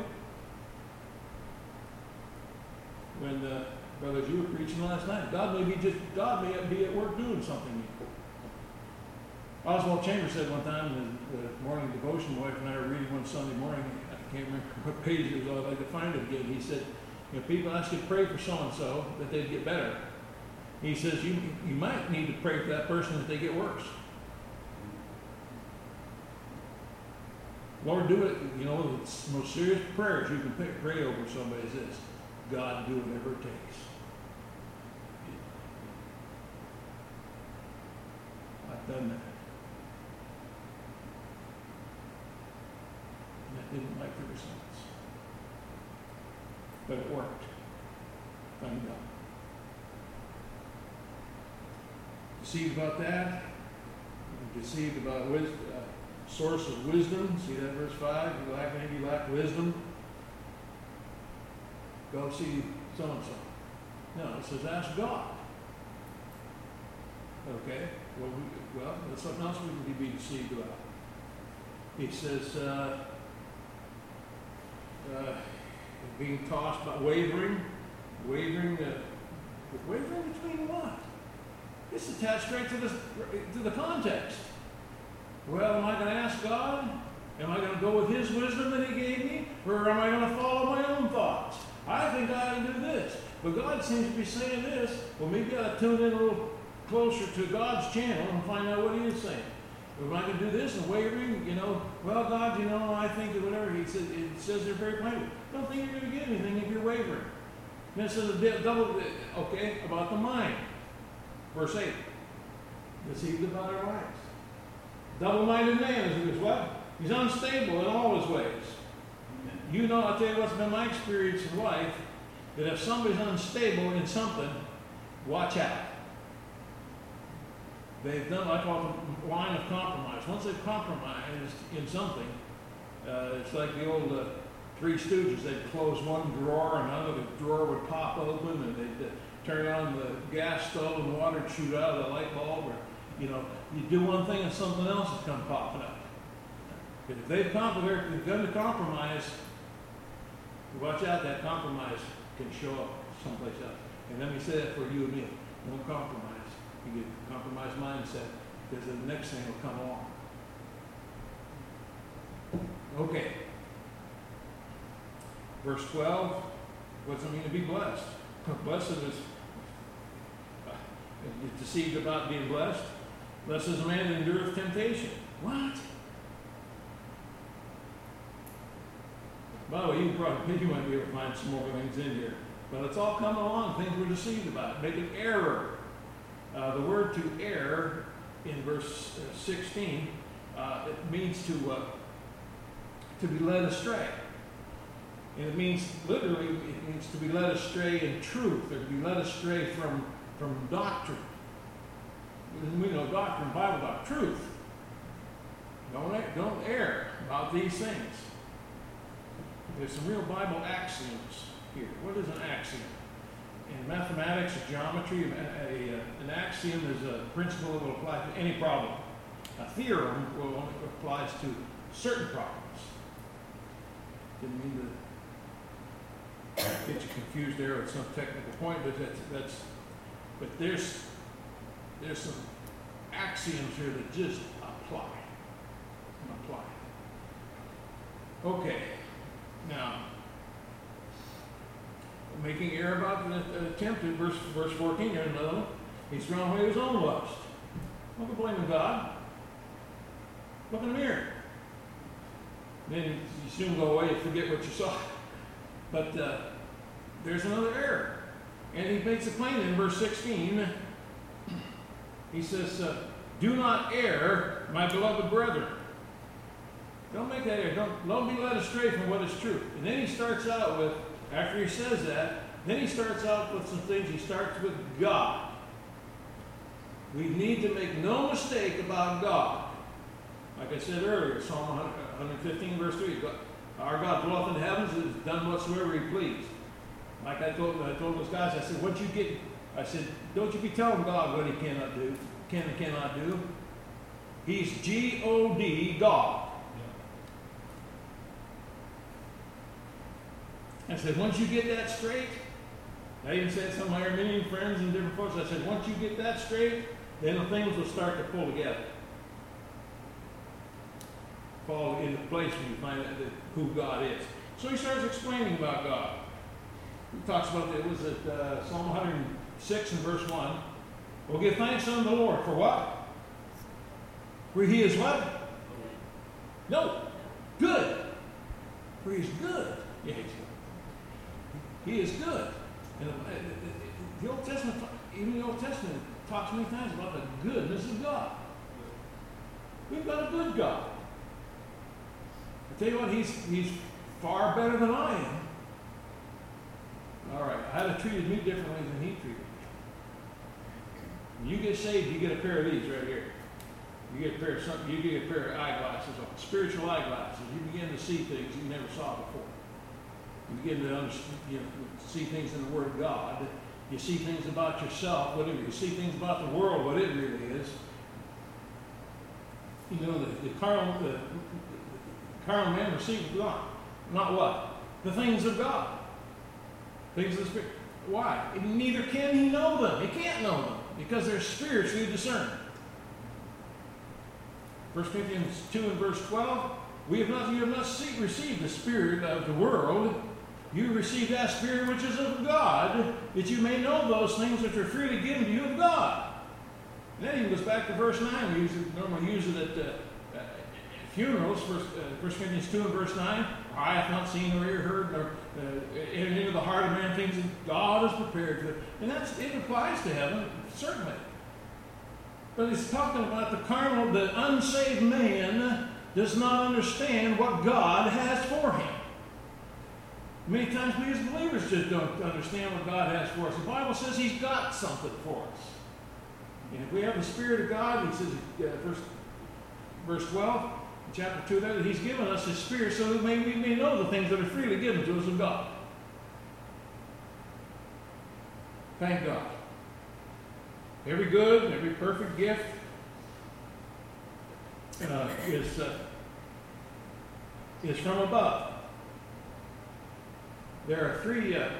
When brothers, you were preaching last night, God may be at work doing something. Oswald Chambers said one time in the morning devotion, my wife and I were reading one Sunday morning, I can't remember what page it was on, I'd like to find it again. He said, people ask you to pray for so-and-so that they'd get better. He says, you might need to pray for that person that they get worse. Lord, do it. The most serious prayers you can pray over somebody is this: God, do whatever it takes. I've done that. And I didn't like the results. But it worked. Thank God. Deceived about that. Deceived about source of wisdom. See that verse 5? You lack wisdom. Go see so-and-so. No, it says ask God. Okay? Well, there's something else we can be deceived about. He says, being tossed by wavering between what? It's attached right to the context. Well, am I going to ask God? Am I going to go with His wisdom that He gave me? Or am I going to follow my own thoughts? I think I ought to do this. But God seems to be saying this. Well, maybe I ought to tune in a little closer to God's channel and find out what He is saying. If I can do this and wavering, well, God, I think that whatever He says, it says there very plainly. Don't think you're going to get anything if you're wavering. And this is about the mind. Verse 8. Deceived about our lives. Double-minded man is what? He's unstable in all his ways. I'll tell you what's been my experience in life, that if somebody's unstable in something, watch out. They've done what I call the line of compromise. Once they've compromised in something, it's like the old Three Stooges. They'd close one drawer and another drawer would pop open, and they'd turn on the gas stove and water would shoot out of the light bulb. Or, you do one thing and something else has come popping up. But if they've begun to compromise, watch out, that compromise can show up someplace else. And let me say that for you and me. Don't compromise. You get a compromised mindset, because the next thing will come along. Okay. Verse 12, what does it mean to be blessed? Blessed is deceived about being blessed. Blessed is a man that endureth temptation. What? By the way, you might be able to find some more things in here. But it's all coming along, things we're deceived about. Make an error. The word to err in verse 16, it means to be led astray. And it means, literally, it means to be led astray in truth, or to be led astray from doctrine. We know doctrine, Bible doctrine, truth. Don't err about these things. There's some real Bible axioms here. What is an axiom? In mathematics or geometry, an axiom is a principle that will apply to any problem. A theorem only applies to certain problems. Didn't mean to get you confused there with some technical point, but there's some axioms here that just apply. Okay. Now, making error about the tempted, verse 14, there's another one. He's thrown away his own lust. Don't go blaming God. Look in the mirror. Then you soon go away and forget what you saw. But there's another error. And he makes it plain in verse 16. He says, do not err, my beloved brethren. Don't make that error. Don't be led astray from what is true. And then he starts out with, after he says that, then he starts out with some things. He starts with God. We need to make no mistake about God. Like I said earlier, Psalm 115, verse 3, our God dwelleth in the heavens and has done whatsoever he pleased. Like I told those guys, I said, don't you be telling God what he cannot do, can and cannot do. He's G-O-D, God. I said, once you get that straight, I even said some of my Armenian friends and different folks, I said, once you get that straight, then the things will start to pull together. Fall into place when you find out who God is. So he starts explaining about God. He talks about, it was at Psalm 106 and verse 1. We'll give thanks unto the Lord for what? For he is what? No. Good. For he is good. Yeah, he's good. He is good. And the Old Testament, even the Old Testament, talks many times about the goodness of God. We've got a good God. I tell you what, he's far better than I am. All right, I'd have treated me differently than he treated me. When you get saved, you get a pair of these right here. You get a pair of eyeglasses on, spiritual eyeglasses. You begin to see things you never saw before. You begin to see things in the Word of God. You see things about yourself, whatever. You see things about the world, what it really is. You know, the carnal man receives God. Not what? The things of God. Things of the Spirit. Why? Neither can he know them. He can't know them because they're spiritually discerned. 1 Corinthians 2 and verse 12, you have not received the spirit of the world, You receive that Spirit which is of God, that you may know those things which are freely given to you of God. And then he goes back to verse 9. We normally use it at funerals. 1 Corinthians 2 and verse 9. I have not seen nor ear heard, nor entered into the heart of man things that God has prepared for it. And it applies to heaven, certainly. But he's talking about the carnal, the unsaved man does not understand what God has for him. Many times we as believers just don't understand what God has for us. The Bible says He's got something for us. And if we have the Spirit of God, He says, verse 12, chapter 2, that He's given us His Spirit so that we may know the things that are freely given to us of God. Thank God. Every good, every perfect gift is from above. There are three, the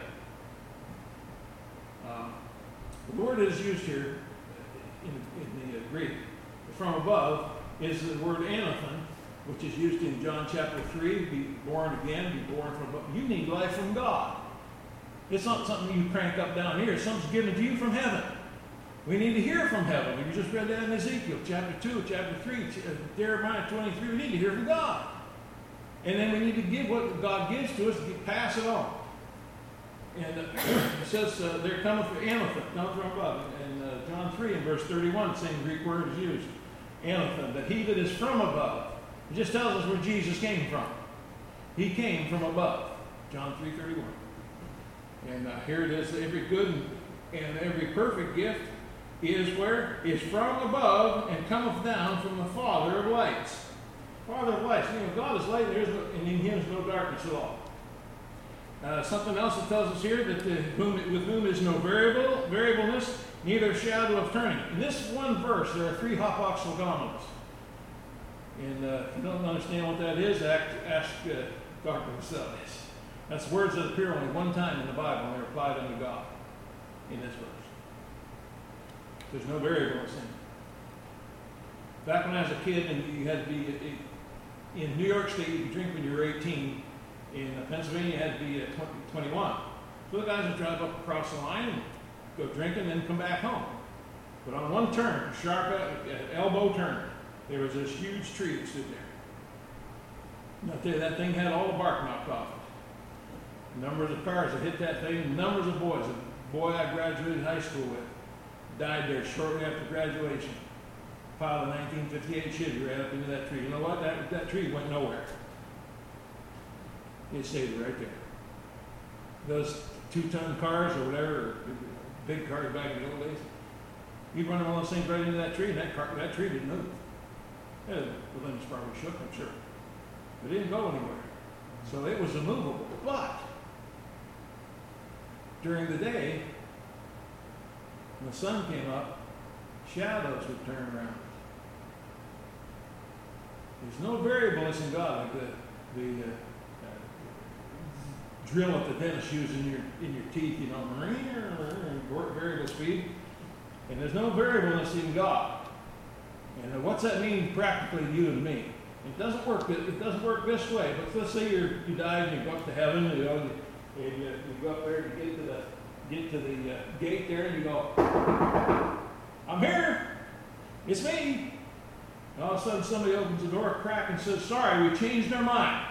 word that is used here in the Greek, from above, is the word anathen, which is used in John chapter 3, be born again, be born from above. You need life from God. It's not something you crank up down here. It's something given to you from heaven. We need to hear from heaven. We just read that in Ezekiel chapter 2, chapter 3, Jeremiah 23. We need to hear from God. And then we need to give what God gives to us, pass it on. And it says, there cometh anathen, cometh from above. And John 3 and verse 31, the same Greek word is used. Anathen, that he that is from above. It just tells us where Jesus came from. He came from above. John 3:31. And here it is, every good and every perfect gift is where? Is from above and cometh down from the Father of lights. Father of lights. You know, God is light and in Him is no darkness at all. Something else that tells us here, that with whom is no variableness, neither shadow of turning. In this one verse, there are three hapax legomenos. And if you don't understand what that is, ask Dr. Vassilios. That's words that appear only one time in the Bible, and they're applied unto God in this verse. There's no variableness in it. Back when I was a kid, and you had to be in New York State, you could drink when you were 18. In Pennsylvania, you had to be 21. So the guys would drive up across the line and go drinking, and then come back home. But on one turn, sharp elbow turn, there was this huge tree that stood there. And I'll tell you, that thing had all the bark knocked off it. Numbers of cars that hit that thing, numbers of boys. A boy I graduated high school with died there shortly after graduation. Piled a 1958 Chevy right up into that tree. You know what? That tree went nowhere. It stayed right there. Those 2-ton cars or whatever, or big cars back in the old days, you'd run one of those things right into that tree, and that tree didn't move. Yeah, the limbs probably shook, I'm sure. But it didn't go anywhere. So it was immovable. But during the day, when the sun came up, shadows would turn around. There's no variableness in God, like the drill that the dentist uses in your teeth, you know, variable speed. And there's no variableness in God. And what's that mean practically to you and me? It doesn't work this way. But let's say you died and you go up to heaven, you know, and you go up there and you get to the gate there, and you go, I'm here. It's me. And all of a sudden somebody opens the door, crack, and says, sorry, we changed our mind.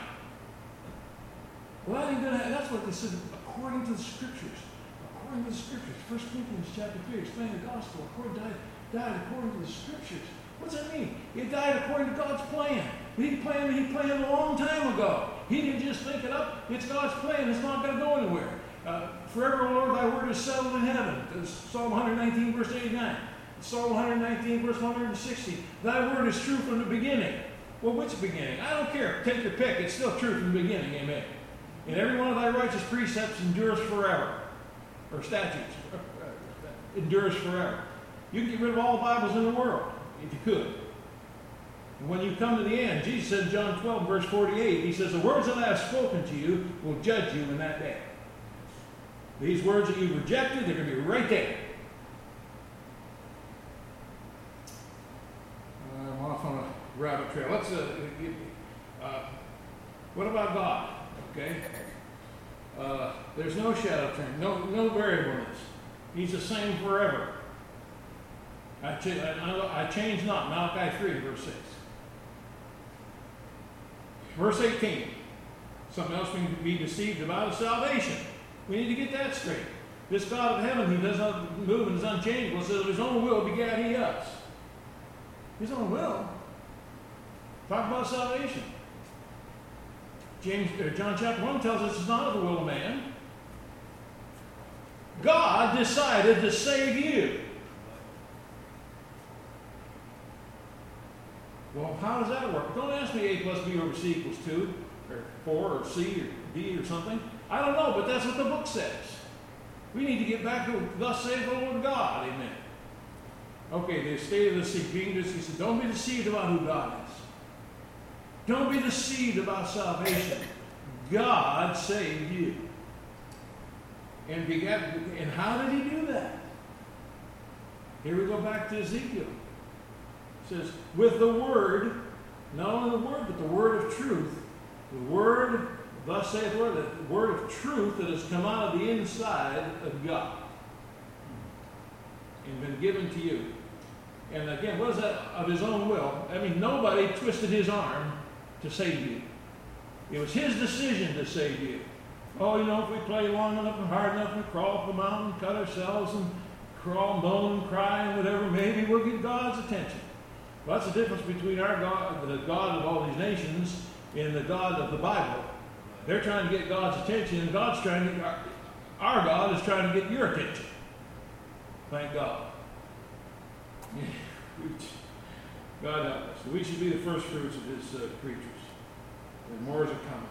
Well, that's what this is, according to the Scriptures. According to the Scriptures. 1 Corinthians chapter 3, explaining the gospel. Died according to the Scriptures. What's that mean? He died according to God's plan. He planned a long time ago. He didn't just think it up. It's God's plan. It's not going to go anywhere. Forever, O Lord, thy word is settled in heaven. Psalm 119, verse 89. Psalm 119, verse 160. Thy word is true from the beginning. Well, which beginning? I don't care. Take your pick. It's still true from the beginning. Amen. And every one of thy righteous precepts endures forever. Or statutes. Endures forever. You can get rid of all the Bibles in the world, if you could. And when you come to the end, Jesus said in John 12, verse 48, He says, the words that I have spoken to you will judge you in that day. These words that you rejected, they're going to be right there. I'm off on a rabbit trail. Let's, what about God? Okay. There's no shadow of turning, no variableness. He's the same forever. I change not. Malachi 3, verse 6. Verse 18. Something else we can be deceived about is salvation. We need to get that straight. This God of heaven who does not move and is unchangeable says of his own will begat he us. His own will. Talk about salvation. John chapter 1 tells us it's not of the will of man. God decided to save you. Well, how does that work? Don't ask me A plus B over C equals 2, or 4, or C, or D, or something. I don't know, but that's what the book says. We need to get back to thus saith the Lord God. Amen. Okay, the state of the sick being he said, don't be deceived about who God is. Don't be deceived about salvation. God saved you. And how did he do that? Here we go back to Ezekiel. It says, with the word, not only the word, but the word of truth. The word, thus saith the Lord, the word of truth that has come out of the inside of God and been given to you. And again, what is that? Of his own will. I mean, nobody twisted his arm to save you. It was his decision to save you. Oh, if we play long enough and hard enough and crawl up a mountain, cut ourselves and crawl, moan and cry and whatever, maybe we'll get God's attention. Well, that's the difference between our God, the God of all these nations, and the God of the Bible. They're trying to get God's attention, and God's trying to get our God is trying to get your attention. Thank God. God help us. We should be the first fruits of his creatures. And more is coming.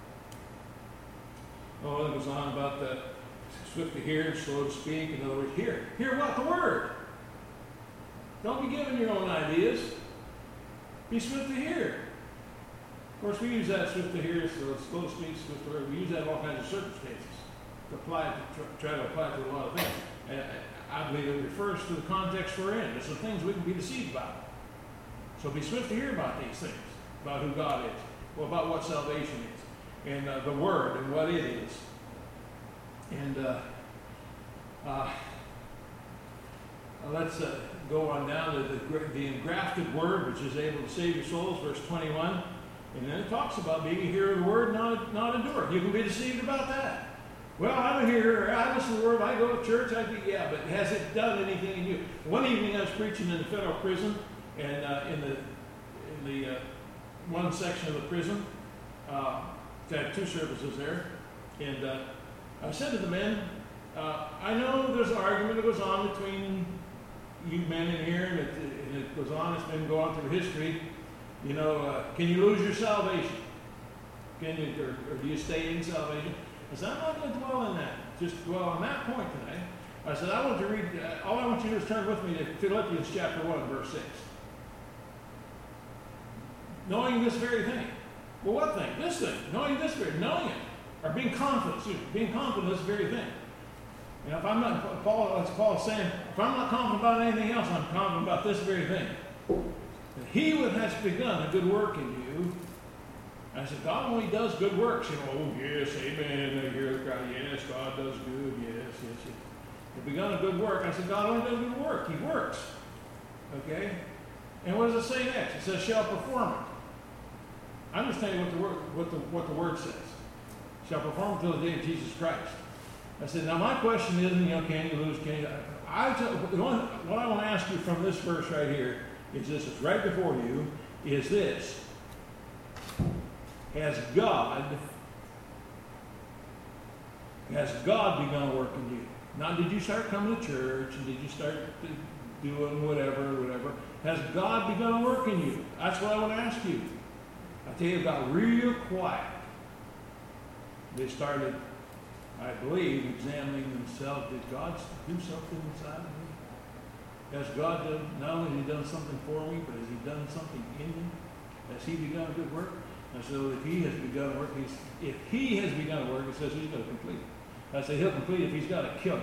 Oh, it goes on about the swift to hear and slow to speak. In other words, hear. Hear what? The word. Don't be giving your own ideas. Be swift to hear. Of course, we use that swift to hear, slow to speak, swift to hear. We use that in all kinds of circumstances to try to apply it to a lot of things. And I believe it refers to the context we're in. There's some things we can be deceived by. So be swift to hear about these things, about who God is, well, about what salvation is, and the Word and what it is. And let's go on down to the engrafted Word, which is able to save your souls, verse 21. And then it talks about being a hearer of the Word, not a doer. You can be deceived about that. Well, I'm a hearer, I listen to the Word, I go to church, yeah, but has it done anything in you? One evening I was preaching in the federal prison, and in the one section of the prison, I had 2 services there, and I said to the men, I know there's an argument that goes on between you men in here, and it goes on, it's been going on through history. Can you lose your salvation? Can you, or do you stay in salvation? I said, I'm not going to dwell on that. Just dwell on that point tonight. I said, I want to read, all I want you to do is turn with me to Philippians chapter 1, verse 6. Knowing this very thing. Well, what thing? This thing. Knowing this very, knowing it. Or being confident, being confident of this very thing. If I'm not, as Paul is saying, if I'm not confident about anything else, I'm confident about this very thing. And he who has begun a good work in you, I said, God only does good works. Oh, yes, amen. I hear the crowd. Yes, God does good. Yes. He's begun a good work. I said, God only does good work. He works. Okay? And what does it say next? It says, shall perform it. I'm just telling you what the word says. Shall perform until the day of Jesus Christ. I said, now my question isn't, can you lose, can you? What I want to ask you from this verse right here is this, it's right before you, is this. Has God begun to work in you? Now, did you start coming to church, and did you start doing whatever? Has God begun to work in you? That's what I want to ask you. I tell you, it got real quiet. They started, I believe, examining themselves. Did God do something inside of me? Has God done, not only has he done something for me, but has he done something in me? Has he begun a good work? And so if he has begun to work, it says he's going to complete it. I say he'll complete it if he's got to kill it.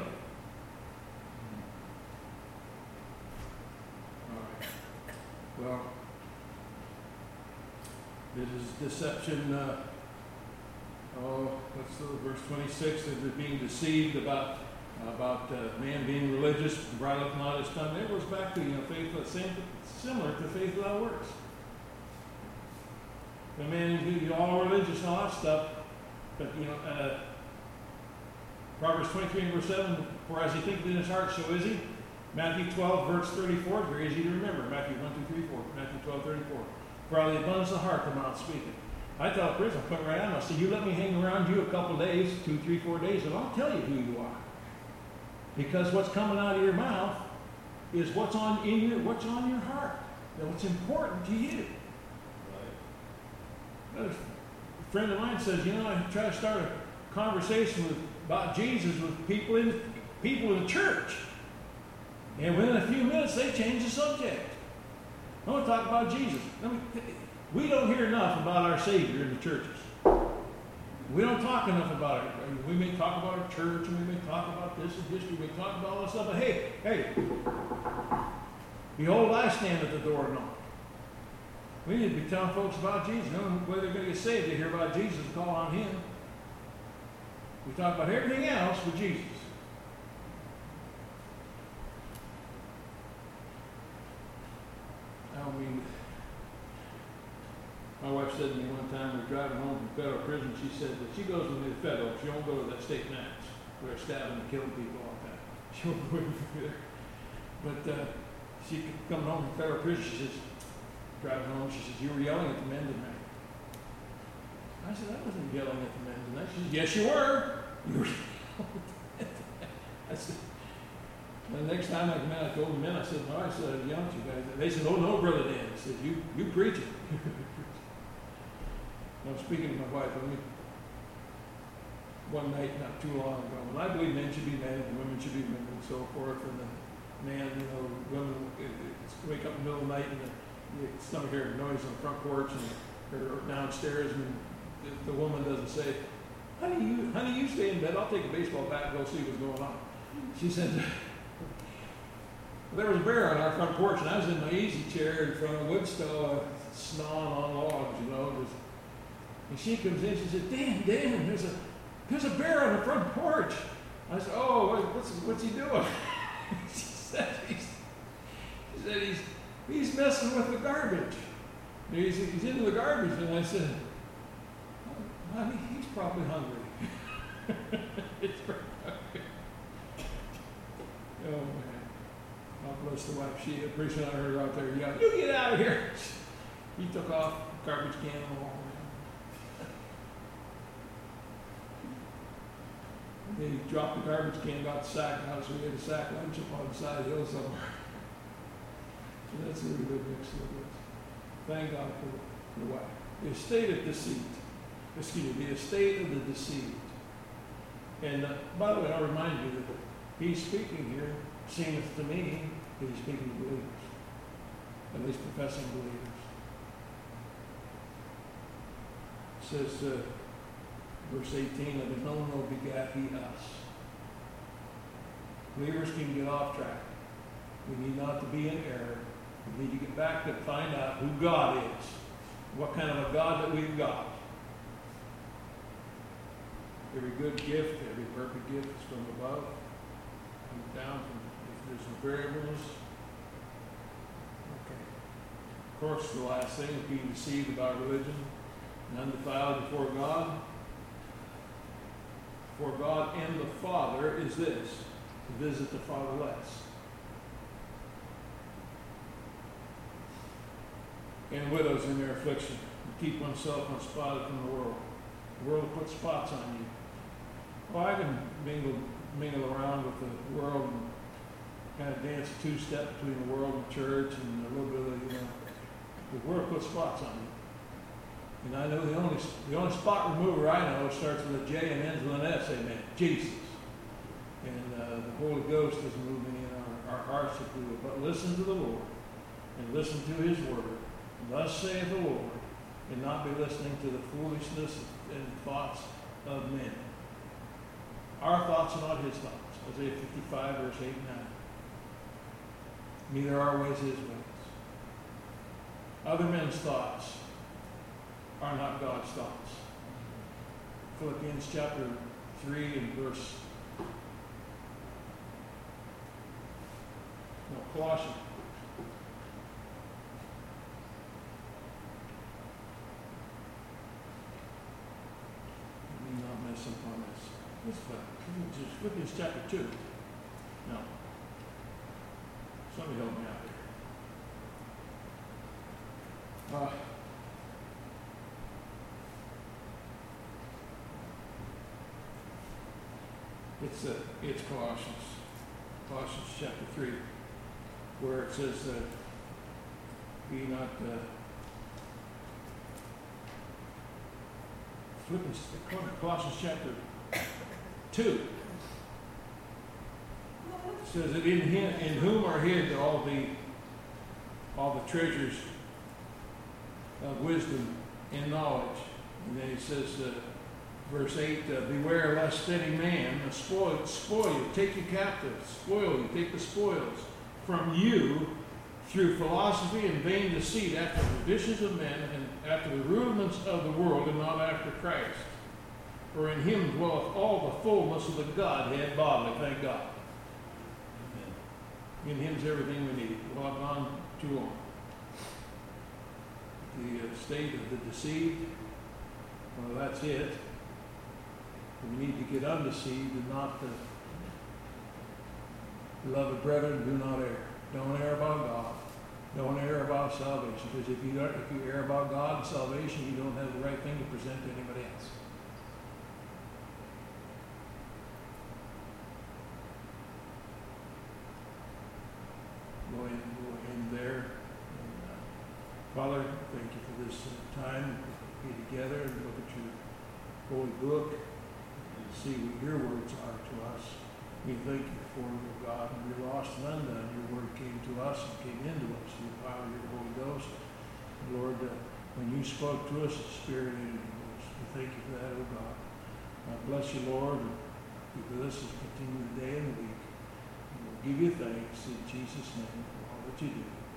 All right. Well, this is deception Let's look at verse 26. They're being deceived about man being religious, bridleth not his tongue. It goes back to faith, similar to faith without works. The man, you're all religious and all that stuff, but Proverbs 23 and verse 7, for as he thinketh in his heart, so is he. Matthew 12, verse 34, very easy to remember. Matthew 1, 2, 3, 4. Matthew 12, 34. For out of the abundance of the heart, the mouth speaketh. I tell Chris, I'm putting right on. I say, you let me hang around you a couple days, 2, 3, 4 days, and I'll tell you who you are. Because what's coming out of your mouth is what's on your heart. And what's important to you. Right. A friend of mine says, I try to start a conversation about Jesus with people in the church. And within a few minutes, they change the subject. I want to talk about Jesus. We don't hear enough about our Savior in the churches. We don't talk enough about it. We may talk about our church, and we may talk about this and history, we may talk about all this stuff, but hey, behold, I stand at the door and knock. We need to be telling folks about Jesus. Whether they're going to get saved, they hear about Jesus and call on Him. We talk about everything else but Jesus. My wife said to me one time, we were driving home from federal prison, she said that she goes with me to federal, she won't go to that state max, where they're stabbing and killing people all the time. She won't go there. But she coming home from federal prison, she says, driving home, she says, you were yelling at the men tonight. I said, I wasn't yelling at the men tonight. She said, yes, you were. You were yelling at the men. I said, the next time I came out, I told the men, I said, no, I said, I yelled at you guys. They said, oh, no, Brother Dan. I said, you preach it. I'm speaking to my wife, one night not too long ago, and I believe men should be men and women should be women and so forth, and the man, women wake up in the middle of the night and you start hearing noise on the front porch or downstairs, and the woman doesn't say, honey, you stay in bed, I'll take a baseball bat and go see what's going on. She said, there was a bear on our front porch, and I was in my easy chair in front of a wood stove, snawing on logs, and she comes in, she said, Dan, there's a bear on the front porch. I said, oh, what's he doing? She said, he's messing with the garbage. He's into the garbage. And I said, oh, honey, he's probably hungry. He's probably hungry. Oh, man. God bless the wife. She appreciated her out there yelling, you get out of here. He took off, garbage can and all. They dropped the garbage can, got the sack out, so we had a sack lunch up on the side of the hill somewhere. So that's a really good mix of this. Thank God for the wife. The estate of deceit. The estate of the deceived. And by the way, I'll remind you that he's speaking here, seemeth to me that he's speaking to believers, at least professing believers. It says, verse 18, of his own will begat he us. Believers can get off track. We need not to be in error. We need to get back to find out who God is. What kind of a God that we've got. Every good gift, every perfect gift is from above. Comes down from, if there's some variables. Okay. Of course, the last thing is being deceived about religion and undefiled before God. For God and the Father is this, to visit the fatherless. And widows in their affliction, to keep oneself unspotted from the world. The world will put spots on you. Well, I can mingle around with the world and kind of dance a two-step between the world and church and a little bit of, the world puts spots on you. And I know the only spot remover I know starts with a J and ends with an S, amen. Jesus. And the Holy Ghost is moving in our hearts if we will. But listen to the Lord and listen to His word. Thus saith the Lord, and not be listening to the foolishness and thoughts of men. Our thoughts are not His thoughts. Isaiah 55, verse 8 and 9. Neither are our ways His ways. Other men's thoughts are not God's thoughts. Philippians chapter 3 and verse, no, Colossians. Let me not mess up on this. Just Philippians chapter 2. No. Somebody help me out here. It's Colossians chapter 3, where it says that be not Colossians chapter 2 says that in whom are hid all the treasures of wisdom and knowledge. And then he says, verse 8, beware lest any man spoil you, take you captive, spoil you, take the spoils from you through philosophy and vain deceit, after the traditions of men and after the rudiments of the world, and not after Christ. For in him dwelleth all the fullness of the Godhead bodily. Thank God. In him's everything we need. Well, I've gone too long. The state of the deceived, well, that's it. We need to get undeceived and not beloved brethren, do not err. Don't err about God. Don't err about salvation. Because if you err about God and salvation, you don't have the right thing to present to anybody else. Go in there. And, Father, thank you for this time to be together and look at your holy book and see what your words are to us. We thank you for your God, and we're lost and undone. Your word came to us and came into us through the power of your Holy Ghost. And Lord, when you spoke to us, the Spirit entered into us. We thank you for that, O God. Bless you, Lord, and be with us as we continue the day and the week. And we'll give you thanks in Jesus' name for all that you do.